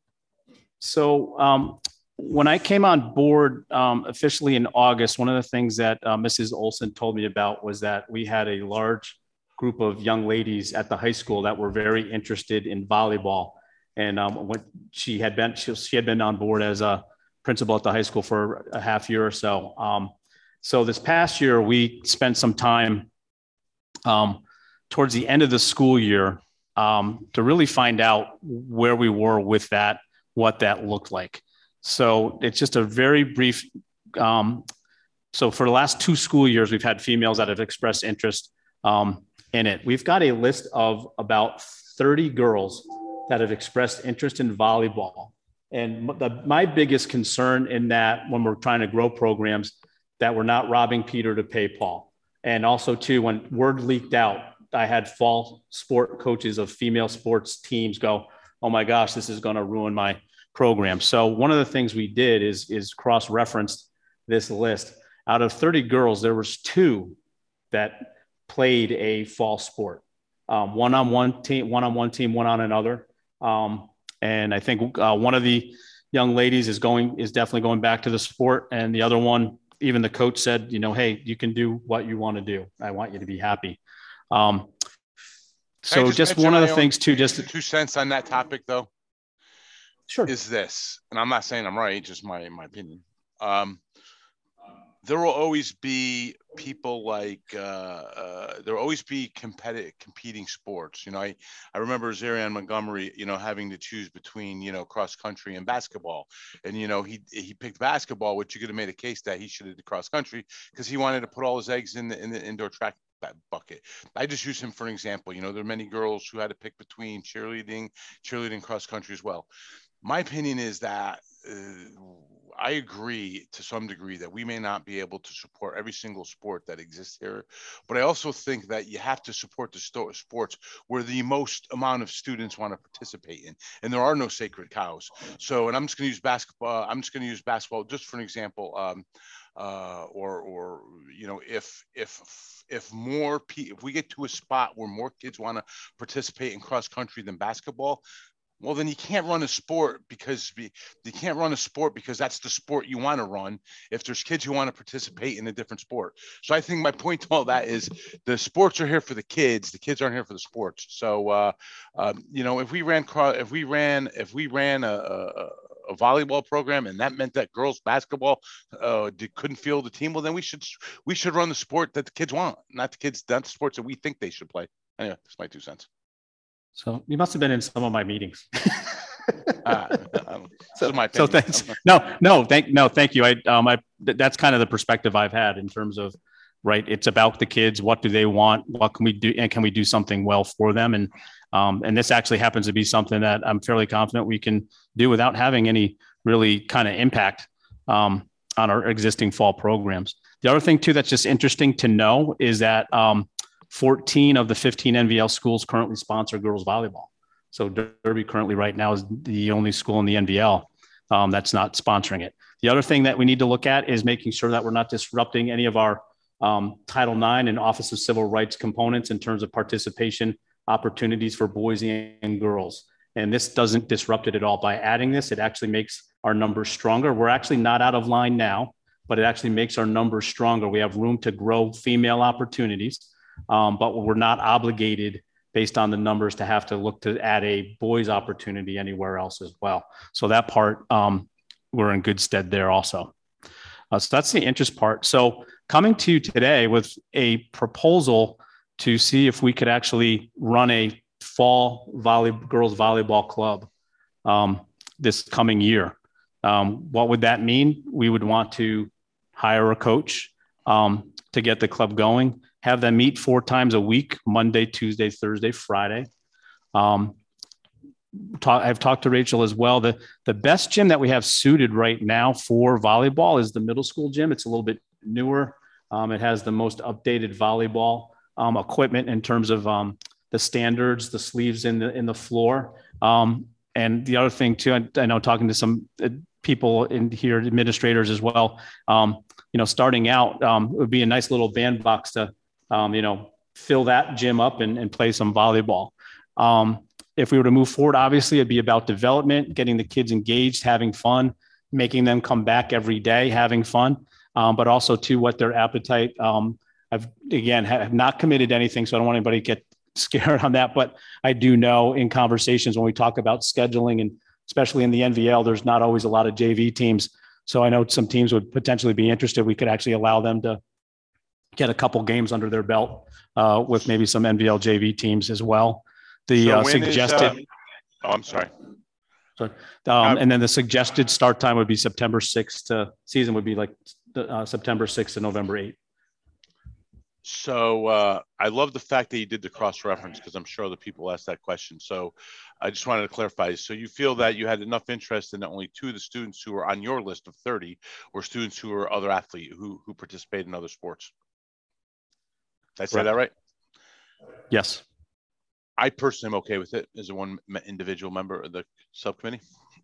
So when I came on board officially in August, one of the things that Mrs. Olson told me about was that we had a large group of young ladies at the high school that were very interested in volleyball. And when she had been on board as a principal at the high school for a half year or so. So this past year, we spent some time towards the end of the school year to really find out where we were with that, what that looked like. So it's just a very brief. So for the last 2 school years, we've had females that have expressed interest in it. We've got a list of about 30 girls that have expressed interest in volleyball. And my biggest concern in that, when we're trying to grow programs, that we're not robbing Peter to pay Paul. And also too, when word leaked out, I had fall sport coaches of female sports teams go, oh my gosh, this is going to ruin my program. So one of the things we did is cross-referenced this list. Out of 30 girls, there was 2 that played a fall sport. One on one team, one on another. And I think one of the young ladies is definitely going back to the sport. And the other one, even the coach said, hey, you can do what you want to do. I want you to be happy. So just one of the things too, just 2 cents on that topic though. Sure. Is this, and I'm not saying I'm right, just my opinion. There will always be people like there will always be competing sports. I remember Zarian Montgomery, having to choose between cross country and basketball, and he picked basketball, which you could have made a case that he should have did cross country because he wanted to put all his eggs in the indoor track bucket. I just use him for an example. There are many girls who had to pick between cheerleading, cross country as well. My opinion is that I agree to some degree that we may not be able to support every single sport that exists here, but I also think that you have to support the sports where the most amount of students want to participate in, and there are no sacred cows. So, and I'm just going to use basketball. Just for an example. If we get to a spot where more kids want to participate in cross country than basketball, well, then you can't run a sport because that's the sport you want to run if there's kids who want to participate in a different sport. So I think my point to all that is the sports are here for the kids aren't here for the sports. So if we ran a volleyball program and that meant that girls basketball couldn't field the team, well then we should run the sport that the kids want, not the sports that we think they should play. Anyway, that's my 2 cents. So you must have been in some of my meetings. So thanks. Thank you. That's kind of the perspective I've had in terms of, right. It's about the kids. What do they want? What can we do? And can we do something well for them? And this actually happens to be something that I'm fairly confident we can do without having any really kind of impact on our existing fall programs. The other thing too, that's just interesting to know is that 14 of the 15 NVL schools currently sponsor girls volleyball. So Derby currently right now is the only school in the NVL that's not sponsoring it. The other thing that we need to look at is making sure that we're not disrupting any of our Title IX and Office of Civil Rights components in terms of participation opportunities for boys and girls. And this doesn't disrupt it at all. By adding this, it actually makes our numbers stronger. We're actually not out of line now, but it actually makes our numbers stronger. We have room to grow female opportunities. But we're not obligated based on the numbers to have to look to add a boys opportunity anywhere else as well. So that part, we're in good stead there also. So that's the interest part. So coming to you today with a proposal to see if we could actually run a fall girls volleyball club this coming year. What would that mean? We would want to hire a coach to to get the club going. Have them meet 4 times a week, Monday, Tuesday, Thursday, Friday. I've talked to Rachel as well. The best gym that we have suited right now for volleyball is the middle school gym. It's a little bit newer. It has the most updated volleyball equipment in terms of the standards, the sleeves in the floor. And the other thing too, I know talking to some people in here, administrators as well, starting out, it would be a nice little bandbox to, fill that gym up and play some volleyball. If we were to move forward, obviously it'd be about development, getting the kids engaged, having fun, making them come back every day, having fun, but also to what their appetite. I've have not committed to anything, so I don't want anybody to get scared on that. But I do know in conversations when we talk about scheduling, and especially in the NVL, there's not always a lot of JV teams. So I know some teams would potentially be interested. We could actually allow them to get a couple games under their belt with maybe some NVL JV teams as well. The suggested. I'm sorry. Sorry. And then the suggested start time would be September 6th to season would be like September 6th to November 8th. So I love the fact that you did the cross-reference because I'm sure other people asked that question. So I just wanted to clarify. So you feel that you had enough interest in only 2 of the students who were on your list of 30 were students who were other athletes who participate in other sports. Did I say that right? Yes. I personally am okay with it as a one individual member of the subcommittee.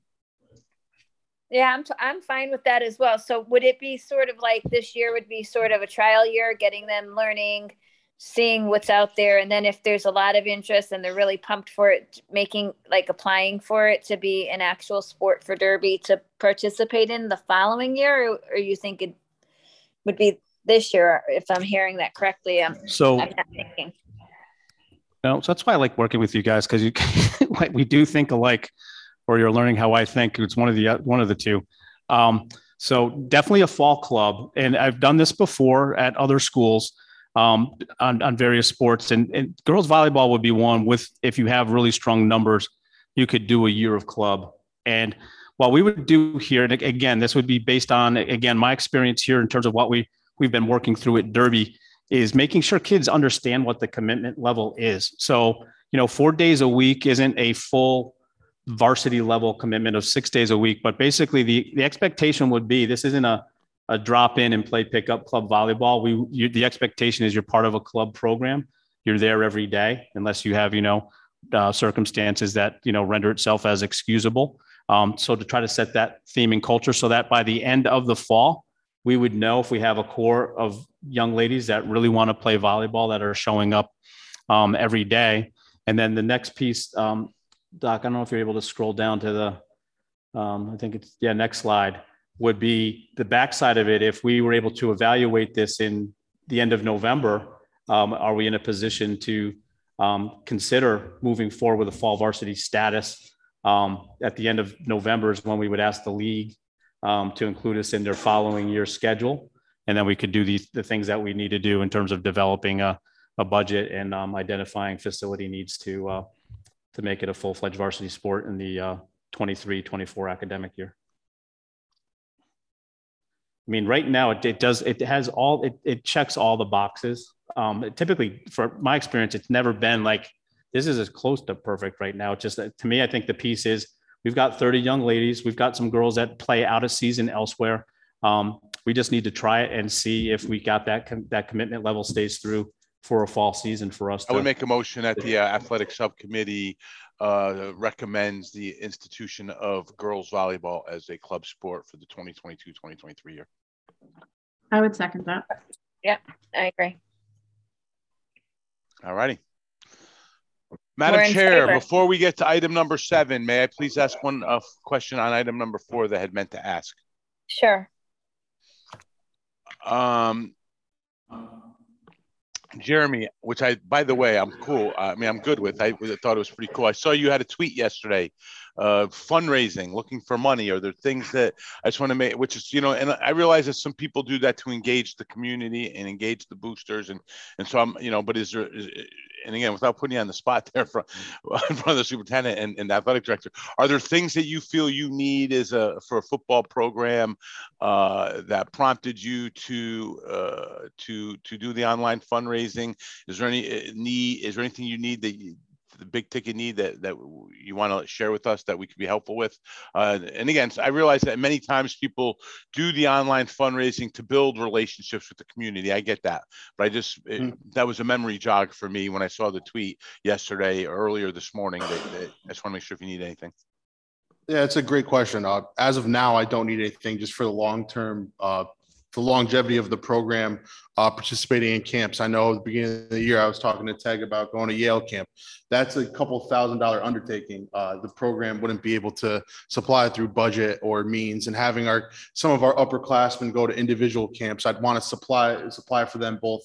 Yeah, I'm fine with that as well. So would it be sort of like this year would be sort of a trial year, getting them learning, seeing what's out there, and then if there's a lot of interest and they're really pumped for it, applying for it to be an actual sport for Derby to participate in the following year, or you think it would be this year? If I'm hearing that correctly, I'm not thinking. No, so that's why I like working with you guys, because we do think alike, or you're learning how I think. It's one of the two. So definitely a fall club, and I've done this before at other schools on various sports. And girls volleyball would be one with, if you have really strong numbers, you could do a year of club. And what we would do here, and again, this would be based on my experience here in terms of what we've been working through at Derby, is making sure kids understand what the commitment level is. So, 4 days a week isn't a full varsity level commitment of 6 days a week, but basically the expectation would be, this isn't a drop in and play pickup club volleyball. The expectation is you're part of a club program. You're there every day, unless you have, circumstances that, render itself as excusable. So to try to set that theme and culture so that by the end of the fall, we would know if we have a core of young ladies that really want to play volleyball that are showing up every day. And then the next piece, Doc, I don't know if you're able to scroll down to the, next slide, would be the backside of it. If we were able to evaluate this in the end of November, are we in a position to consider moving forward with a fall varsity status? At the end of November is when we would ask the league to include us in their following year's schedule. And then we could do the things that we need to do in terms of developing a budget and identifying facility needs to make it a full-fledged varsity sport in the 23-24 academic year. I mean, right now it checks all the boxes. Typically, for my experience, it's never been like, this is as close to perfect right now. It's just, to me, I think the piece is, we've got 30 young ladies. We've got some girls that play out of season elsewhere. We just need to try it and see if we got that commitment level stays through for a fall season for us. I would make a motion that the athletic subcommittee recommends the institution of girls volleyball as a club sport for the 2022-2023 year. I would second that. Yeah, I agree. All righty. Madam Chair, before we get to item number 7, may I please ask one question on item number 4 that I had meant to ask? Sure. Jeremy, which by the way, I'm cool. I'm good with. I thought it was pretty cool. I saw you had a tweet yesterday, fundraising, looking for money. Are there things that I just want to make, which is, and I realize that some people do that to engage the community and engage the boosters. And so I'm, but is there, and again, without putting you on the spot there in front of the superintendent and the athletic director, are there things that you feel you need for a football program that prompted you to do the online fundraising? Is there anything you need the big ticket need that you want to share with us that we could be helpful with? And again, I realize that many times people do the online fundraising to build relationships with the community. I get that, but that was a memory jog for me when I saw the tweet yesterday or earlier this morning. I just want to make sure if you need anything. Yeah, it's a great question. As of now, I don't need anything, just for the long term, the longevity of the program, participating in camps. I know at the beginning of the year, I was talking to Teg about going to Yale camp. That's a couple $1,000 undertaking. The program wouldn't be able to supply through budget or means, and having some of our upperclassmen go to individual camps, I'd want to supply for them both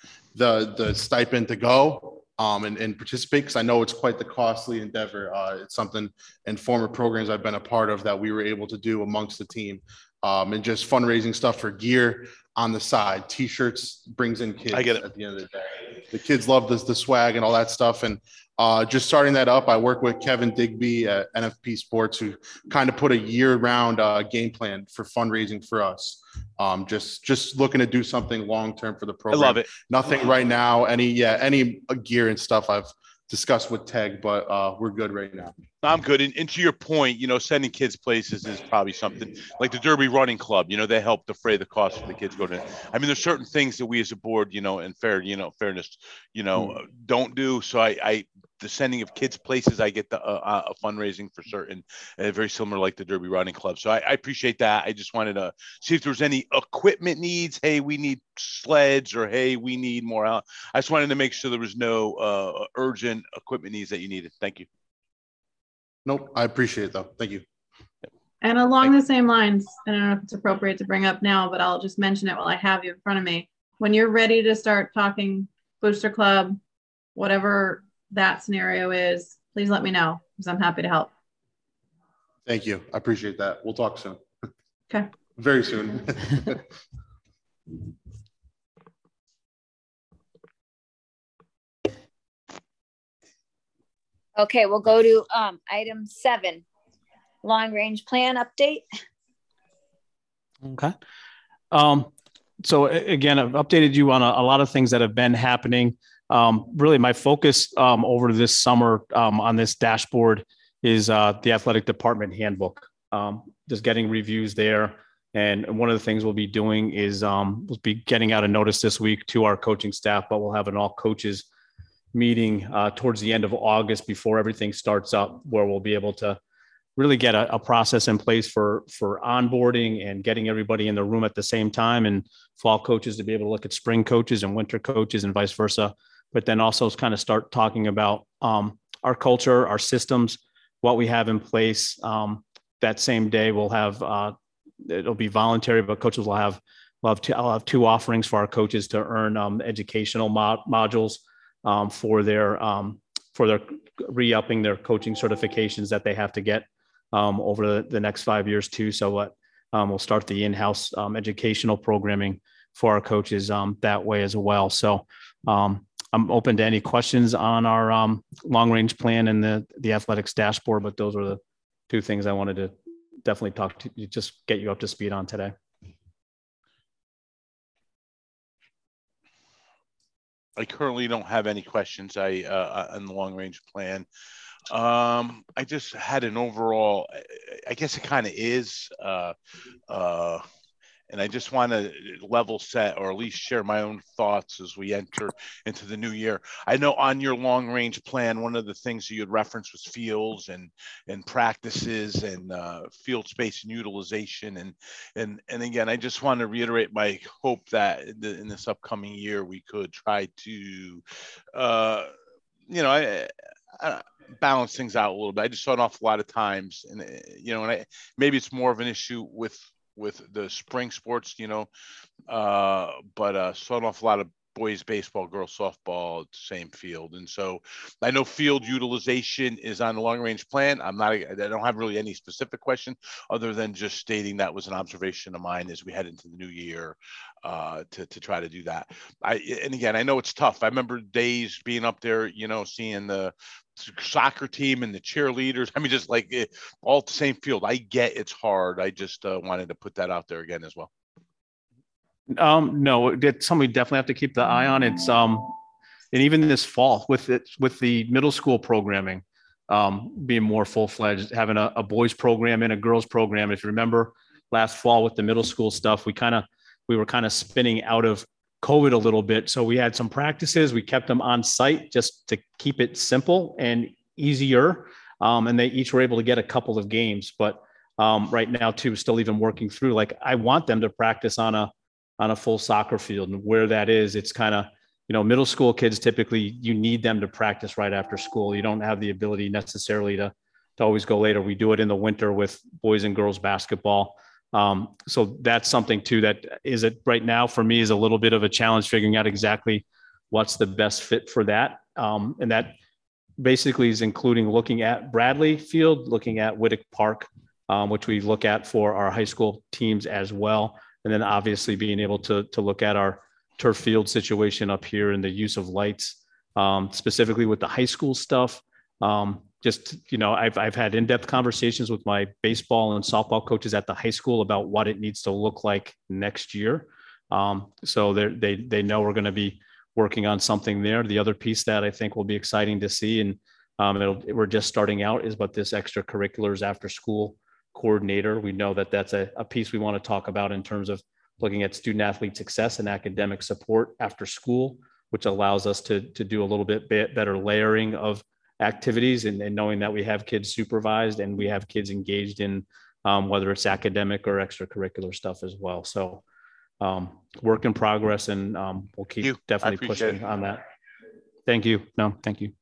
the stipend to go and participate, because I know it's quite the costly endeavor. It's something in former programs I've been a part of that we were able to do amongst the team. And just fundraising stuff for gear on the side. T-shirts brings in kids. I get it. At the end of the day. The kids love the swag and all that stuff. And just starting that up, I work with Kevin Digby at NFP Sports, who kind of put a year-round game plan for fundraising for us. Just looking to do something long-term for the program. I love it. Nothing right now. Any gear and stuff I've discussed with Teg, but we're good right now. I'm good. And to your point, sending kids places is probably something like the Derby Running Club. They help defray the cost of the kids go to. I mean, there's certain things that we as a board, and fairness, don't do. So the sending of kids places, I get the fundraising for certain, very similar like the Derby Running Club. So I appreciate that. I just wanted to see if there's any equipment needs. Hey, we need sleds, or hey, we need more out. I just wanted to make sure there was no urgent equipment needs that you needed. Thank you. Nope. I appreciate it though. Thank you. And along the same lines, I don't know if it's appropriate to bring up now, but I'll just mention it while I have you in front of me. When you're ready to start talking Booster Club, whatever that scenario is, please let me know, because I'm happy to help. Thank you. I appreciate that. We'll talk soon. Okay. Very soon. Okay, we'll go to item 7, long range plan update. Okay. So again, I've updated you on a lot of things that have been happening. Really, my focus over this summer on this dashboard is the athletic department handbook. Just getting reviews there. And one of the things we'll be doing is we'll be getting out a notice this week to our coaching staff, but we'll have an all coaches meeting towards the end of August before everything starts up, where we'll be able to really get a process in place for onboarding and getting everybody in the room at the same time, and fall coaches to be able to look at spring coaches and winter coaches and vice versa. But then also kind of start talking about our culture, our systems, what we have in place. That same day we'll have, it'll be voluntary, but coaches will have, I'll have 2 offerings for our coaches to earn educational modules for their re-upping their coaching certifications that they have to get over the next 5 years too. So we'll start the in-house educational programming for our coaches that way as well. So I'm open to any questions on our long-range plan and the athletics dashboard, but those are the 2 things I wanted to definitely talk to you, just get you up to speed on today. I currently don't have any questions on the long range plan. I just had an overall, I guess it kind of is, and I just want to level set, or at least share my own thoughts as we enter into the new year. I know on your long range plan, one of the things you had referenced was fields and practices and field space and utilization. And again, I just want to reiterate my hope that in this upcoming year, we could try to, balance things out a little bit. I just saw an awful lot of times, and maybe it's more of an issue with the spring sports, but saw an awful lot of boys baseball, girls softball, same field. And so I know field utilization is on the long range plan. I don't have really any specific question other than just stating that was an observation of mine as we head into the new year, to try to do that. And again, I know it's tough. I remember days being up there, seeing the soccer team and the cheerleaders. I mean, just like all the same field. I get it's hard. I just wanted to put that out there again as well. No, it's something we definitely have to keep the eye on. It's and even this fall with the middle school programming being more full-fledged, having a boys program and a girls program. If you remember last fall with the middle school stuff, we were kind of spinning out of COVID a little bit. So we had some practices, we kept them on site just to keep it simple and easier. And they each were able to get a couple of games, but right now too, still even working through, like I want them to practice on a full soccer field, and where that is, it's kind of, middle school kids, typically you need them to practice right after school. You don't have the ability necessarily to always go later. We do it in the winter with boys and girls basketball. So that's something too, that is it right now for me is a little bit of a challenge figuring out exactly what's the best fit for that. And that basically is including looking at Bradley Field, looking at Whittick Park, which we look at for our high school teams as well. And then obviously being able to look at our turf field situation up here and the use of lights, specifically with the high school stuff. I've had in-depth conversations with my baseball and softball coaches at the high school about what it needs to look like next year. So they know we're going to be working on something there. The other piece that I think will be exciting to see, and we're just starting out, is about this extracurriculars after school coordinator. We know that that's a piece we want to talk about in terms of looking at student athlete success and academic support after school, which allows us to do a little bit better layering of activities and knowing that we have kids supervised and we have kids engaged in whether it's academic or extracurricular stuff as well. So work in progress, and we'll keep definitely pushing on that. Thank you. No, thank you.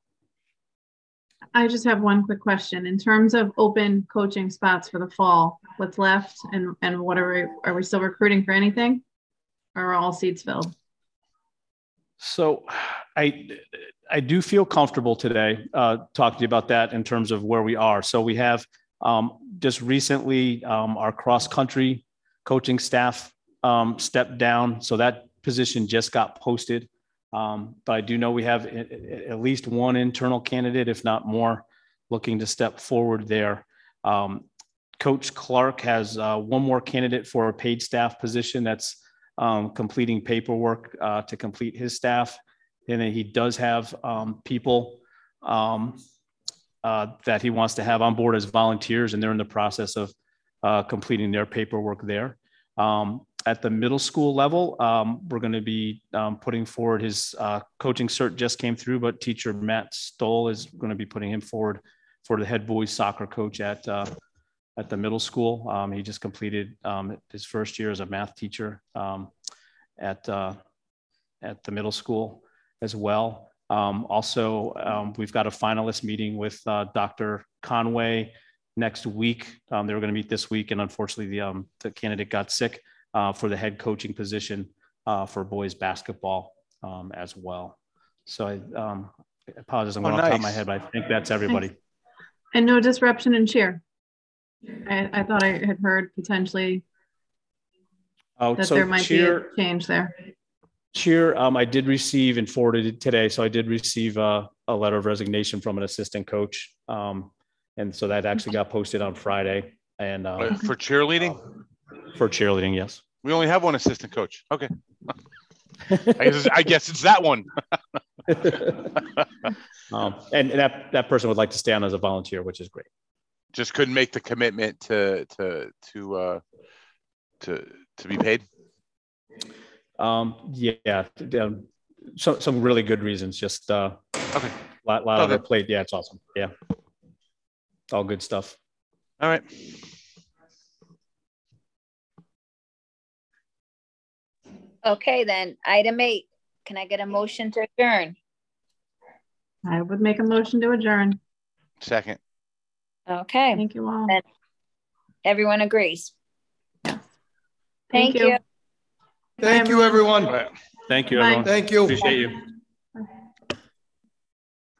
I just have one quick question. In terms of open coaching spots for the fall, what's left and what are we still recruiting for anything, or are all seats filled? So I do feel comfortable today talking to you about that in terms of where we are. So we have just recently our cross-country coaching staff stepped down. So that position just got posted. But I do know we have at least one internal candidate, if not more, looking to step forward there. Coach Clark has one more candidate for a paid staff position that's completing paperwork to complete his staff. And then he does have people that he wants to have on board as volunteers, and they're in the process of completing their paperwork there. At the middle school level, we're going to be putting forward his coaching cert just came through, but teacher Matt Stoll is going to be putting him forward for the head boys soccer coach at the middle school. He just completed his first year as a math teacher at the middle school as well. Also, we've got a finalist meeting with Dr. Conway next week. They were going to meet this week, and unfortunately the candidate got sick for the head coaching position for boys basketball as well. So I apologize, I'm going off the top of my head, but I think that's everybody. Thanks. And no disruption in cheer. I thought I had heard potentially that there might be a change there. Cheer, I did receive and forwarded it today. So I did receive a letter of resignation from an assistant coach. And so that actually got posted on Friday. And for cheerleading? For cheerleading, yes. We only have one assistant coach. Okay. I guess it's that one. And that person would like to stay on as a volunteer, which is great. Just couldn't make the commitment to be paid. Yeah, some really good reasons. Just okay. lot on the plate. Yeah, it's awesome. Yeah, all good stuff. All right. Okay, then item 8. Can I get a motion to adjourn? I would make a motion to adjourn. Second. Okay. Thank you all. And everyone agrees. Yes. Thank you. Thank you, everyone. Thank you, Bye. everyone. Thank you. Appreciate you.